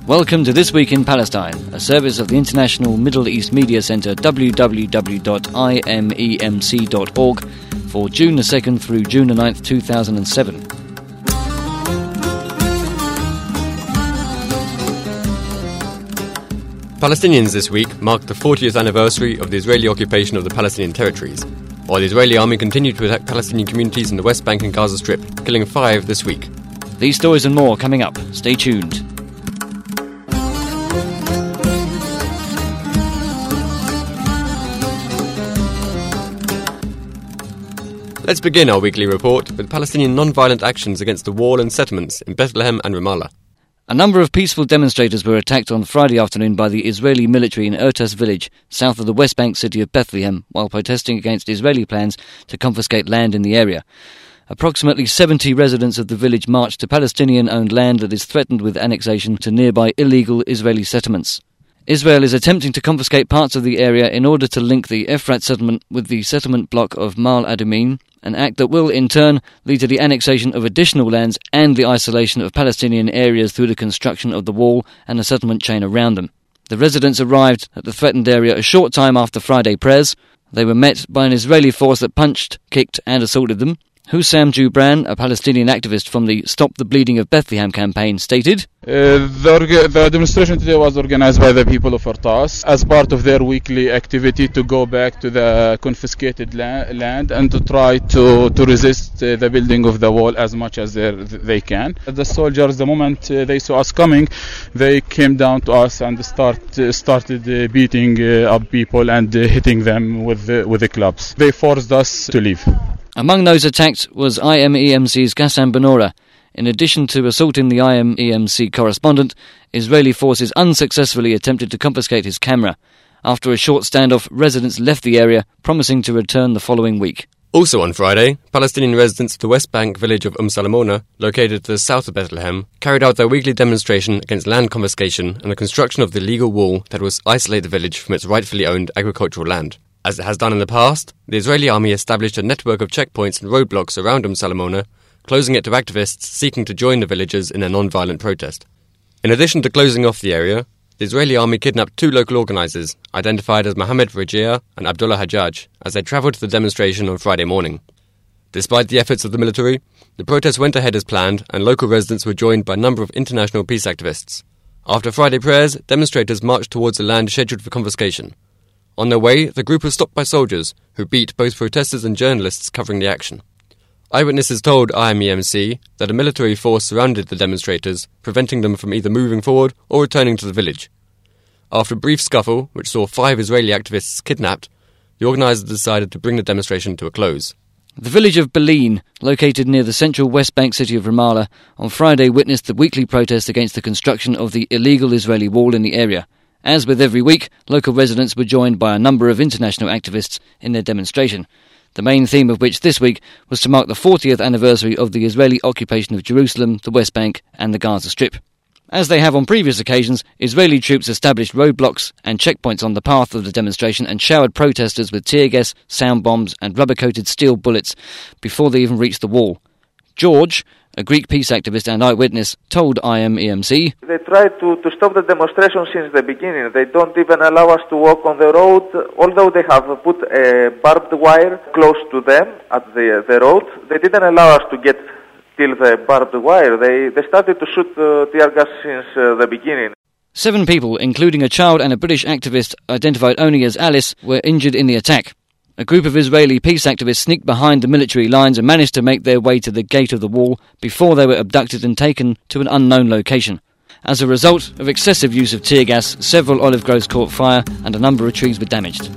Welcome to This Week in Palestine, a service of the International Middle East Media Centre www.imemc.org for June the 2nd through June the 9th, 2007. Palestinians this week marked the 40th anniversary of the Israeli occupation of the Palestinian territories, while the Israeli army continued to attack Palestinian communities in the West Bank and Gaza Strip, killing 5 this week. These stories and more coming up. Stay tuned. Let's begin our weekly report with Palestinian non-violent actions against the wall and settlements in Bethlehem and Ramallah. A number of peaceful demonstrators were attacked on Friday afternoon by the Israeli military in Ertas village, south of the West Bank city of Bethlehem, while protesting against Israeli plans to confiscate land in the area. Approximately 70 residents of the village marched to Palestinian-owned land that is threatened with annexation to nearby illegal Israeli settlements. Israel is attempting to confiscate parts of the area in order to link the Efrat settlement with the settlement block of Ma'ale Adumim, an act that will, in turn, lead to the annexation of additional lands and the isolation of Palestinian areas through the construction of the wall and the settlement chain around them. The residents arrived at the threatened area a short time after Friday prayers. They were met by an Israeli force that punched, kicked and assaulted them. Hussam Jubran, a Palestinian activist from the Stop the Bleeding of Bethlehem campaign, stated, The demonstration today was organized by the people of Ertas as part of their weekly activity to go back to the confiscated land and to try to resist the building of the wall as much as they can. The soldiers, the moment they saw us coming, they came down to us and started beating up people and hitting them with the clubs. They forced us to leave. Among those attacked was IMEMC's Ghassan Benora. In addition to assaulting the IMEMC correspondent, Israeli forces unsuccessfully attempted to confiscate his camera. After a short standoff, residents left the area, promising to return the following week. Also on Friday, Palestinian residents of the West Bank village of Salamona, located to the south of Bethlehem, carried out their weekly demonstration against land confiscation and the construction of the illegal wall that will isolate the village from its rightfully owned agricultural land. As it has done in the past, the Israeli army established a network of checkpoints and roadblocks around Salamona, closing it to activists seeking to join the villagers in a non-violent protest. In addition to closing off the area, the Israeli army kidnapped 2 local organisers, identified as Mohammed Rajia and Abdullah Hajjaj, as they travelled to the demonstration on Friday morning. Despite the efforts of the military, the protest went ahead as planned and local residents were joined by a number of international peace activists. After Friday prayers, demonstrators marched towards the land scheduled for confiscation. On their way, the group was stopped by soldiers, who beat both protesters and journalists covering the action. Eyewitnesses told IMEMC that a military force surrounded the demonstrators, preventing them from either moving forward or returning to the village. After a brief scuffle, which saw 5 Israeli activists kidnapped, the organisers decided to bring the demonstration to a close. The village of Belin, located near the central West Bank city of Ramallah, on Friday witnessed the weekly protest against the construction of the illegal Israeli wall in the area. As with every week, local residents were joined by a number of international activists in their demonstration, the main theme of which this week was to mark the 40th anniversary of the Israeli occupation of Jerusalem, the West Bank and the Gaza Strip. As they have on previous occasions, Israeli troops established roadblocks and checkpoints on the path of the demonstration and showered protesters with tear gas, sound bombs and rubber-coated steel bullets before they even reached the wall. George, a Greek peace activist and eyewitness, told IMEMC, They tried to stop the demonstration since the beginning. They don't even allow us to walk on the road, although they have put a barbed wire close to them at the road. They didn't allow us to get till the barbed wire. They started to shoot tear gas since the beginning. 7 people, including a child and a British activist identified only as Alice, were injured in the attack. A group of Israeli peace activists sneaked behind the military lines and managed to make their way to the gate of the wall before they were abducted and taken to an unknown location. As a result of excessive use of tear gas, several olive groves caught fire and a number of trees were damaged.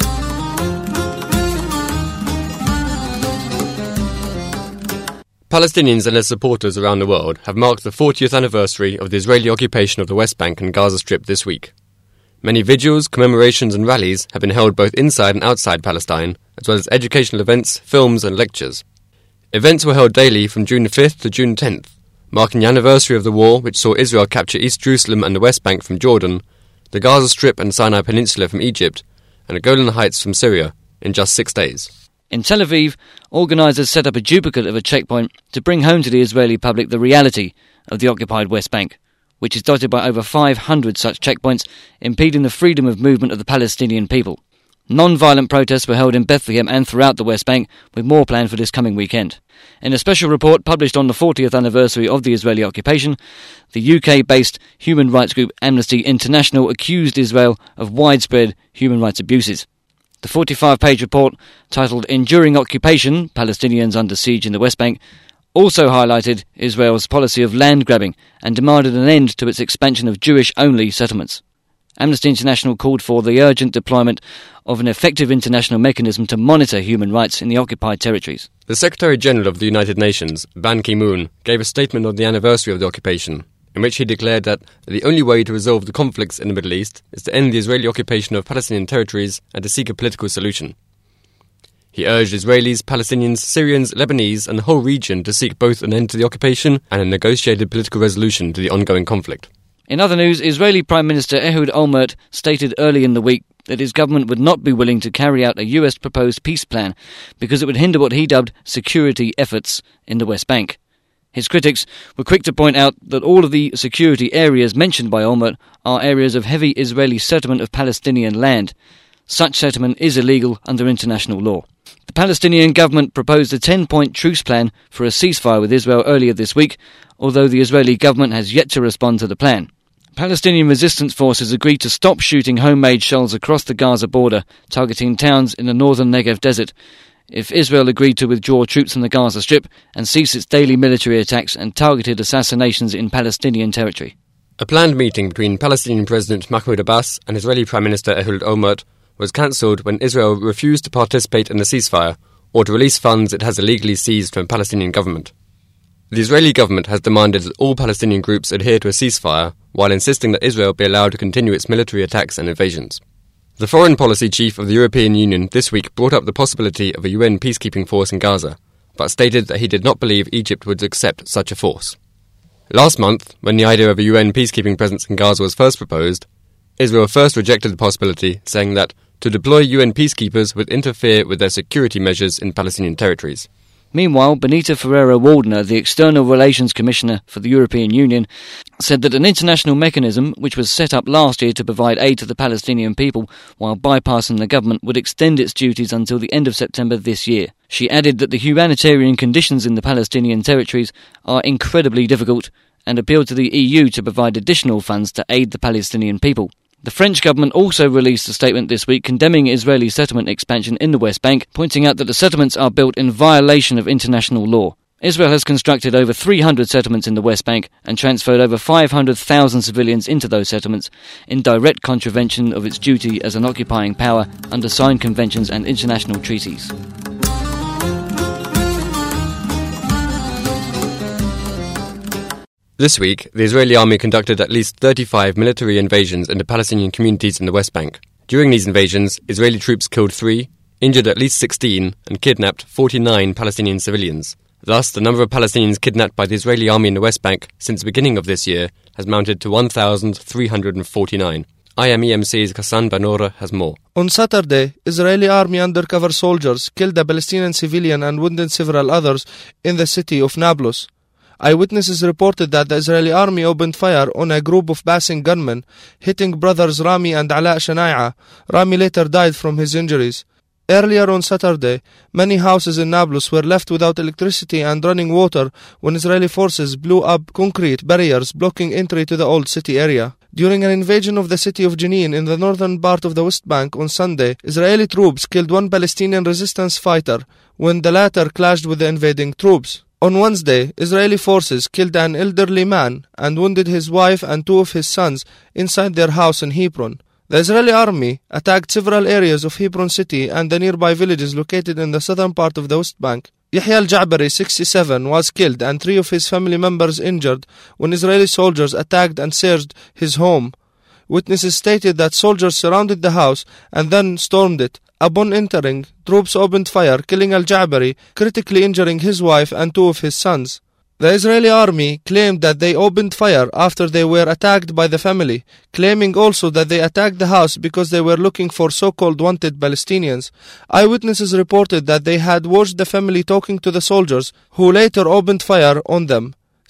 Palestinians and their supporters around the world have marked the 40th anniversary of the Israeli occupation of the West Bank and Gaza Strip this week. Many vigils, commemorations and rallies have been held both inside and outside Palestine, as well as educational events, films and lectures. Events were held daily from June 5th to June 10th, marking the anniversary of the war which saw Israel capture East Jerusalem and the West Bank from Jordan, the Gaza Strip and Sinai Peninsula from Egypt, and the Golan Heights from Syria in just 6 days. In Tel Aviv, organisers set up a duplicate of a checkpoint to bring home to the Israeli public the reality of the occupied West Bank. which is dotted by over 500 such checkpoints, impeding the freedom of movement of the Palestinian people. Non-violent protests were held in Bethlehem and throughout the West Bank, with more planned for this coming weekend. In a special report published on the 40th anniversary of the Israeli occupation, the UK-based human rights group Amnesty International accused Israel of widespread human rights abuses. The 45-page report, titled Enduring Occupation, Palestinians Under Siege in the West Bank, also highlighted Israel's policy of land grabbing and demanded an end to its expansion of Jewish-only settlements. Amnesty International called for the urgent deployment of an effective international mechanism to monitor human rights in the occupied territories. The Secretary-General of the United Nations, Ban Ki-moon, gave a statement on the anniversary of the occupation, in which he declared that the only way to resolve the conflicts in the Middle East is to end the Israeli occupation of Palestinian territories and to seek a political solution. He urged Israelis, Palestinians, Syrians, Lebanese and the whole region to seek both an end to the occupation and a negotiated political resolution to the ongoing conflict. In other news, Israeli Prime Minister Ehud Olmert stated early in the week that his government would not be willing to carry out a US proposed peace plan because it would hinder what he dubbed security efforts in the West Bank. His critics were quick to point out that all of the security areas mentioned by Olmert are areas of heavy Israeli settlement of Palestinian land. Such settlement is illegal under international law. The Palestinian government proposed a 10-point truce plan for a ceasefire with Israel earlier this week, although the Israeli government has yet to respond to the plan. Palestinian resistance forces agreed to stop shooting homemade shells across the Gaza border, targeting towns in the northern Negev desert, if Israel agreed to withdraw troops from the Gaza Strip and cease its daily military attacks and targeted assassinations in Palestinian territory. A planned meeting between Palestinian President Mahmoud Abbas and Israeli Prime Minister Ehud Olmert was cancelled when Israel refused to participate in the ceasefire or to release funds it has illegally seized from the Palestinian government. The Israeli government has demanded that all Palestinian groups adhere to a ceasefire while insisting that Israel be allowed to continue its military attacks and invasions. The foreign policy chief of the European Union this week brought up the possibility of a UN peacekeeping force in Gaza, but stated that he did not believe Egypt would accept such a force. Last month, when the idea of a UN peacekeeping presence in Gaza was first proposed, Israel first rejected the possibility, saying that to deploy UN peacekeepers would interfere with their security measures in Palestinian territories. Meanwhile, Benita Ferrero-Waldner, the External Relations Commissioner for the European Union, said that an international mechanism, which was set up last year to provide aid to the Palestinian people while bypassing the government, would extend its duties until the end of September this year. She added that the humanitarian conditions in the Palestinian territories are incredibly difficult and appealed to the EU to provide additional funds to aid the Palestinian people. The French government also released a statement this week condemning Israeli settlement expansion in the West Bank, pointing out that the settlements are built in violation of international law. Israel has constructed over 300 settlements in the West Bank and transferred over 500,000 civilians into those settlements in direct contravention of its duty as an occupying power under signed conventions and international treaties. This week, the Israeli army conducted at least 35 military invasions into Palestinian communities in the West Bank. During these invasions, Israeli troops killed 3, injured at least 16, and kidnapped 49 Palestinian civilians. Thus, the number of Palestinians kidnapped by the Israeli army in the West Bank since the beginning of this year has mounted to 1,349. IMEMC's Hassan Banora has more. On Saturday, Israeli army undercover soldiers killed a Palestinian civilian and wounded several others in the city of Nablus. Eyewitnesses reported that the Israeli army opened fire on a group of passing gunmen, hitting brothers Rami and Ala Shanai'a. Rami later died from his injuries. Earlier on Saturday, many houses in Nablus were left without electricity and running water when Israeli forces blew up concrete barriers blocking entry to the old city area. During an invasion of the city of Jenin in the northern part of the West Bank on Sunday, Israeli troops killed one Palestinian resistance fighter when the latter clashed with the invading troops. On Wednesday, Israeli forces killed an elderly man and wounded his wife and 2 of his sons inside their house in Hebron. The Israeli army attacked several areas of Hebron city and the nearby villages located in the southern part of the West Bank. Yahya al-Ja'bari, 67, was killed and 3 of his family members injured when Israeli soldiers attacked and searched his home. Witnesses stated that soldiers surrounded the house and then stormed it. Upon entering, troops opened fire, killing al-Ja'bari, critically injuring his wife and 2 of his sons. The Israeli army claimed that they opened fire after they were attacked by the family, claiming also that they attacked the house because they were looking for so-called wanted Palestinians. Eyewitnesses reported that they had watched the family talking to the soldiers, who later opened fire on them.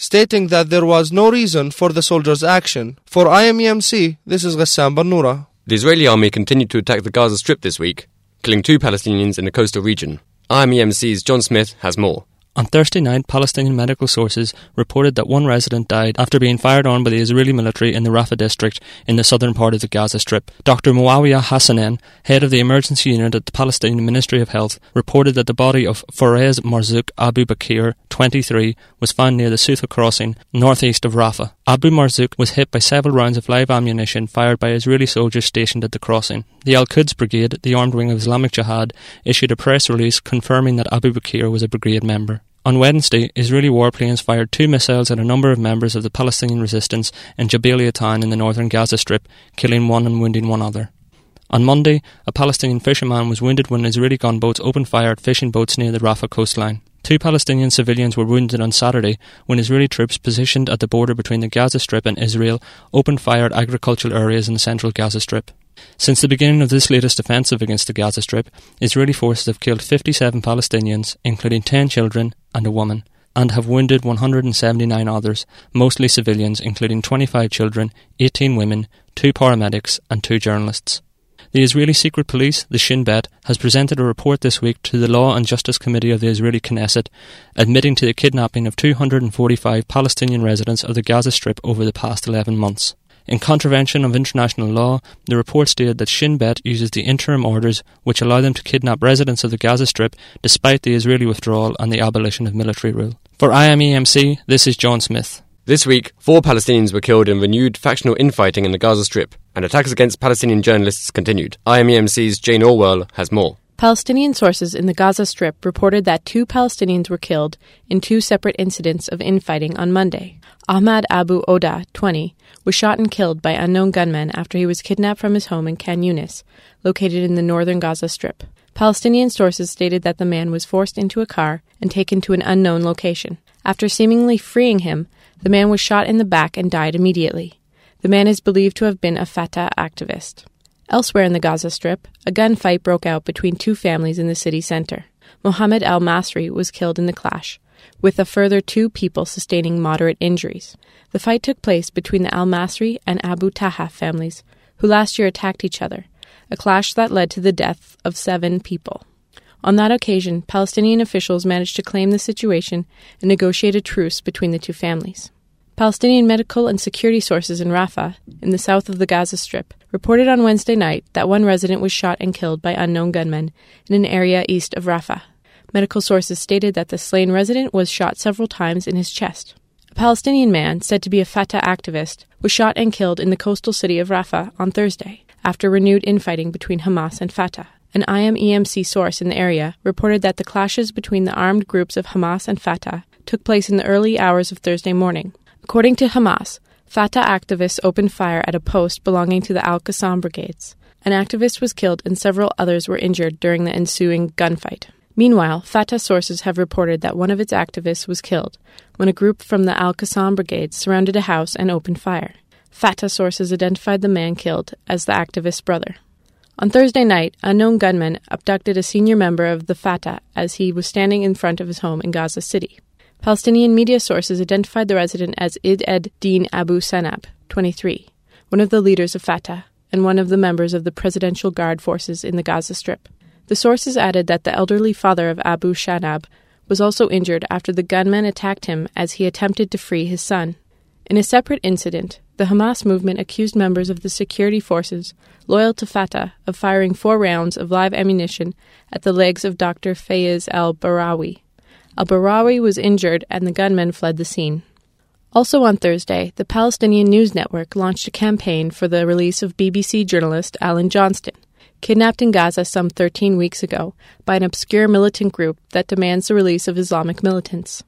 stating that there was no reason for the soldiers' action. For IMEMC, this is Ghassan Barnoura. The Israeli army continued to attack the Gaza Strip this week, killing 2 Palestinians in the coastal region. IMEMC's John Smith has more. On Thursday night, Palestinian medical sources reported that 1 resident died after being fired on by the Israeli military in the Rafah district in the southern part of the Gaza Strip. Dr. Muawiyah Hassanen, head of the emergency unit at the Palestinian Ministry of Health, reported that the body of Forez Marzouk Abu Bakr, 23, was found near the Sufa crossing, northeast of Rafah. Abu Marzouk was hit by several rounds of live ammunition fired by Israeli soldiers stationed at the crossing. The Al-Quds Brigade, the armed wing of Islamic Jihad, issued a press release confirming that Abu Bakr was a brigade member. On Wednesday, Israeli warplanes fired 2 missiles at a number of members of the Palestinian resistance in Jabalia town in the northern Gaza Strip, killing 1 and wounding 1 other. On Monday, a Palestinian fisherman was wounded when Israeli gunboats opened fire at fishing boats near the Rafah coastline. 2 Palestinian civilians were wounded on Saturday when Israeli troops positioned at the border between the Gaza Strip and Israel opened fire at agricultural areas in the central Gaza Strip. Since the beginning of this latest offensive against the Gaza Strip, Israeli forces have killed 57 Palestinians, including 10 children and a woman, and have wounded 179 others, mostly civilians, including 25 children, 18 women, 2 paramedics and 2 journalists. The Israeli secret police, the Shin Bet, has presented a report this week to the Law and Justice Committee of the Israeli Knesset, admitting to the kidnapping of 245 Palestinian residents of the Gaza Strip over the past 11 months. In contravention of international law, the report stated that Shin Bet uses the interim orders which allow them to kidnap residents of the Gaza Strip despite the Israeli withdrawal and the abolition of military rule. For IMEMC, this is John Smith. This week, 4 Palestinians were killed in renewed factional infighting in the Gaza Strip, and attacks against Palestinian journalists continued. IMEMC's Jane Orwell has more. Palestinian sources in the Gaza Strip reported that 2 Palestinians were killed in 2 separate incidents of infighting on Monday. Ahmad Abu Oda, 20, was shot and killed by unknown gunmen after he was kidnapped from his home in Khan Yunis, located in the northern Gaza Strip. Palestinian sources stated that the man was forced into a car and taken to an unknown location. After seemingly freeing him, the man was shot in the back and died immediately. The man is believed to have been a Fatah activist. Elsewhere in the Gaza Strip, a gunfight broke out between 2 families in the city center. Mohammed al-Masri was killed in the clash, with a further 2 people sustaining moderate injuries. The fight took place between the al-Masri and Abu Taha families, who last year attacked each other, a clash that led to the death of 7 people. On that occasion, Palestinian officials managed to claim the situation and negotiate a truce between the 2 families. Palestinian medical and security sources in Rafah, in the south of the Gaza Strip, reported on Wednesday night that 1 resident was shot and killed by unknown gunmen in an area east of Rafah. Medical sources stated that the slain resident was shot several times in his chest. A Palestinian man, said to be a Fatah activist, was shot and killed in the coastal city of Rafah on Thursday, after renewed infighting between Hamas and Fatah. An IMEMC source in the area reported that the clashes between the armed groups of Hamas and Fatah took place in the early hours of Thursday morning. According to Hamas, Fatah activists opened fire at a post belonging to the Al-Qassam brigades. An activist was killed and several others were injured during the ensuing gunfight. Meanwhile, Fatah sources have reported that one of its activists was killed when a group from the Al-Qassam brigade surrounded a house and opened fire. Fatah sources identified the man killed as the activist's brother. On Thursday night, unknown gunmen abducted a senior member of the Fatah as he was standing in front of his home in Gaza City. Palestinian media sources identified the resident as Id ed-Din Abu Sanab, 23, one of the leaders of Fatah and one of the members of the Presidential Guard forces in the Gaza Strip. The sources added that the elderly father of Abu Sanab was also injured after the gunmen attacked him as he attempted to free his son. In a separate incident, the Hamas movement accused members of the security forces loyal to Fatah of firing 4 rounds of live ammunition at the legs of Dr. Fayez al-Barawi. Al-Barawi was injured and the gunmen fled the scene. Also on Thursday, the Palestinian News Network launched a campaign for the release of BBC journalist Alan Johnston, kidnapped in Gaza some 13 weeks ago by an obscure militant group that demands the release of Islamic militants.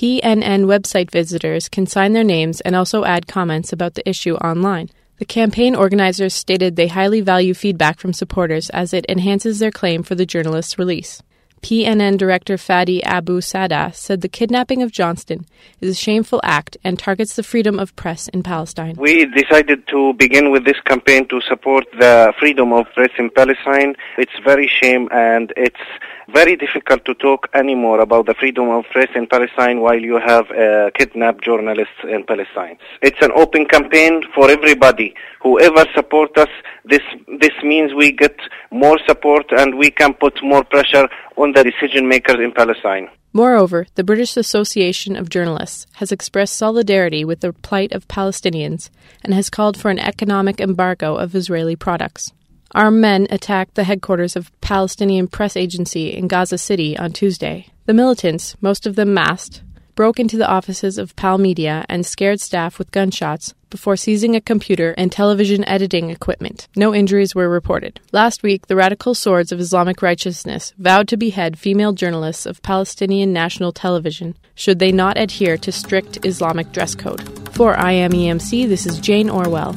PNN website visitors can sign their names and also add comments about the issue online. The campaign organizers stated they highly value feedback from supporters as it enhances their claim for the journalist's release. PNN Director Fadi Abu Sada said the kidnapping of Johnston is a shameful act and targets the freedom of press in Palestine. We decided to begin with this campaign to support the freedom of press in Palestine. It's very shame and it's very difficult to talk anymore about the freedom of press in Palestine while you have kidnapped journalists in Palestine. It's an open campaign for everybody. Whoever supports us, this means we get more support and we can put more pressure on the decision makers in Palestine. Moreover, the British Association of Journalists has expressed solidarity with the plight of Palestinians and has called for an economic embargo of Israeli products. Armed men attacked the headquarters of Palestinian press agency in Gaza City on Tuesday. The militants, most of them masked, broke into the offices of Pal Media and scared staff with gunshots before seizing a computer and television editing equipment. No injuries were reported. Last week, the Radical Swords of Islamic Righteousness vowed to behead female journalists of Palestinian National Television should they not adhere to strict Islamic dress code. For IMEMC, this is Jane Orwell.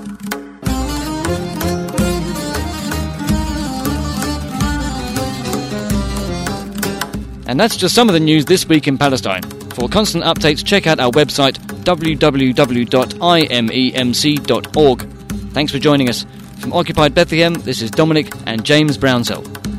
And that's just some of the news this week in Palestine. For constant updates, check out our website www.imemc.org. Thanks for joining us. From Occupied Bethlehem, this is Dominic and James Brownsell.